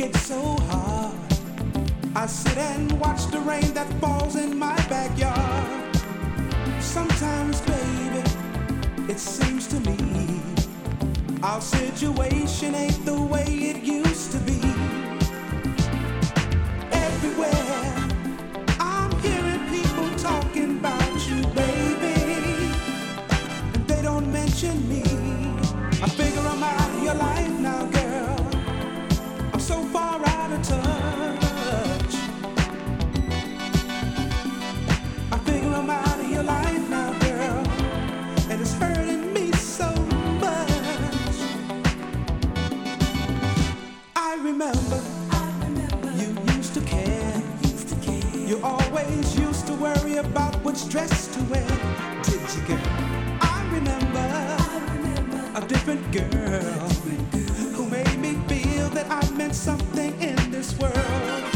it's so hard. I sit and watch the rain that falls in my backyard. Sometimes, baby, it seems to me our situation ain't the way it used to be. Everywhere I'm hearing people talking about you, baby, and they don't mention me. I figure I'm out of your life now, girl. I'm so far out of touch. I figure I'm out of your life now, girl, and it's hurting me so much. I remember you used to care. You always used to worry about which dress to wear. Did you, girl? I remember a different girl who made me feel that I meant something in this world.